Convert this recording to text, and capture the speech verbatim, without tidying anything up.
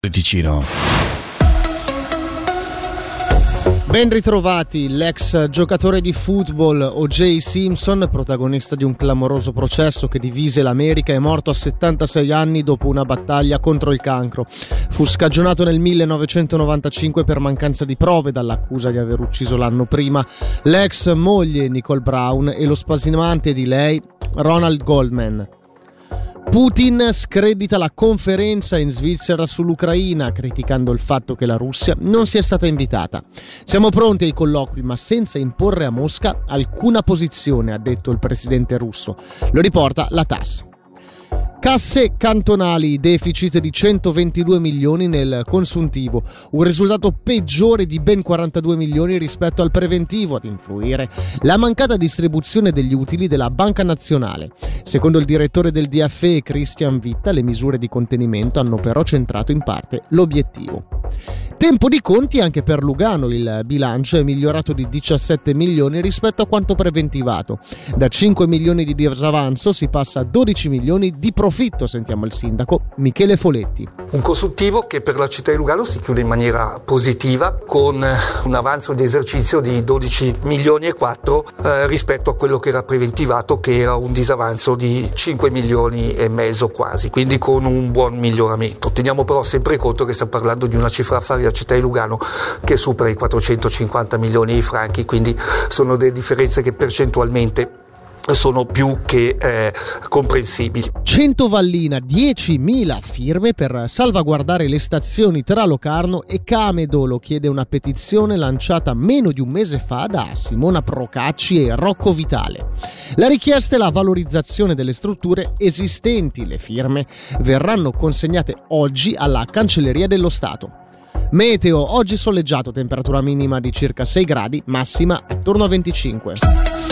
Ticino. Ben ritrovati. L'ex giocatore di football O J Simpson, protagonista di un clamoroso processo che divise l'America, è morto a settantasei anni dopo una battaglia contro il cancro. Fu scagionato nel millenovecentonovantacinque per mancanza di prove dall'accusa di aver ucciso l'anno prima l'ex moglie Nicole Brown e lo spasimante di lei Ronald Goldman. Putin scredita la conferenza in Svizzera sull'Ucraina, criticando il fatto che la Russia non sia stata invitata. Siamo pronti ai colloqui, ma senza imporre a Mosca alcuna posizione, ha detto il presidente russo. Lo riporta la T A S S. Casse cantonali, deficit di centoventidue milioni nel consuntivo, un risultato peggiore di ben quarantadue milioni rispetto al preventivo. Ad influire la mancata distribuzione degli utili della Banca Nazionale. Secondo il direttore del D F E Christian Vitta, le misure di contenimento hanno però centrato in parte l'obiettivo. Tempo di conti anche per Lugano, il bilancio è migliorato di diciassette milioni rispetto a quanto preventivato. Da cinque milioni di disavanzo si passa a dodici milioni di profitto, sentiamo il sindaco Michele Foletti. Un consuntivo che per la città di Lugano si chiude in maniera positiva con un avanzo di esercizio di dodici milioni e quattro eh, rispetto a quello che era preventivato, che era un disavanzo di cinque milioni e mezzo quasi, quindi con un buon miglioramento. Teniamo però sempre conto che stiamo parlando di una cifra affari della città di Lugano che supera i quattrocentocinquanta milioni di franchi, quindi sono delle differenze che percentualmente sono più che eh, comprensibili. Centovallina, diecimila firme per salvaguardare le stazioni tra Locarno e Camedolo, chiede una petizione lanciata meno di un mese fa da Simona Procacci e Rocco Vitale. La richiesta è la valorizzazione delle strutture esistenti. Le firme verranno consegnate oggi alla Cancelleria dello Stato. Meteo, oggi soleggiato, temperatura minima di circa sei gradi, massima attorno a venticinque.